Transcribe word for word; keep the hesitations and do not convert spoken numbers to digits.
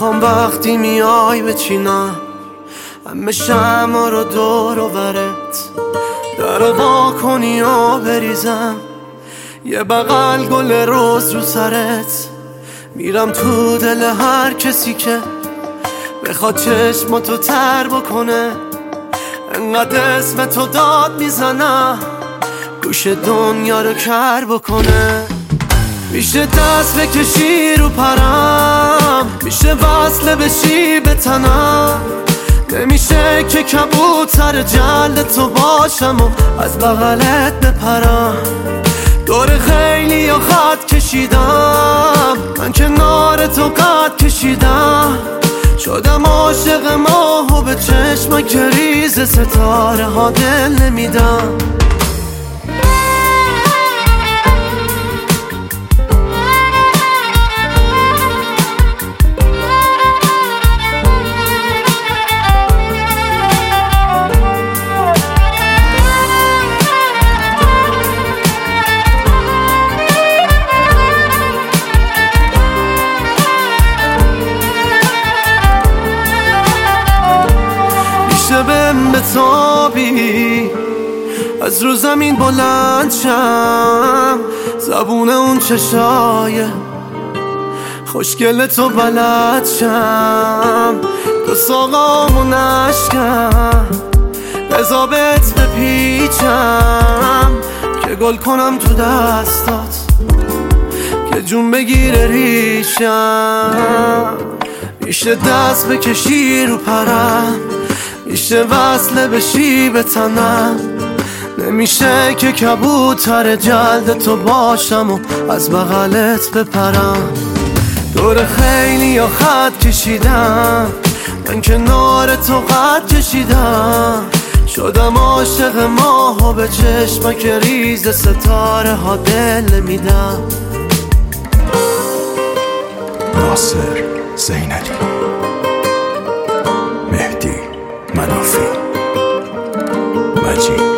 میخوام وقتی میای بچینم همه شمع رو دور و برت درو با کنی و بریزم یه بغل گل روز رو سرت. میرم تو دل هر کسی که بخواد چشماتو تر بکنه، انقدر اسم تو داد میزنم گوش دنیا رو کر بکنه. میشه دست بکشی رو پرم، میشه وصله بشی به تنم، نمیشه که کبوتر جلد تو باشم و از بغلت بپرم. دور خیلی یا خط کشیدم، من کنار تو قد کشیدم، شدم عاشق ماه و به چشم که ریز ستاره ها دل نمیدم. بهم بتابی از رو زمین بلند شم، زبون اون چشای خوشگل تو بلد شم، دو ساقامو نشکم بزا بهت بپیچم که گل کنم تو دستات که جون بگیره ریشم. میشه دست بکشی رو پرم، میشه وصله بشی به تنم، نمیشه که کبوتر جلد تو باشم و از بغلت بپرم. دور خیلی یا خط کشیدم، من کنار تو قد کشیدم، شدم عاشق ماه و به چشم که ریز ستاره ها دل نمیدم. ناصر زینلی، مهدی منافی، مجید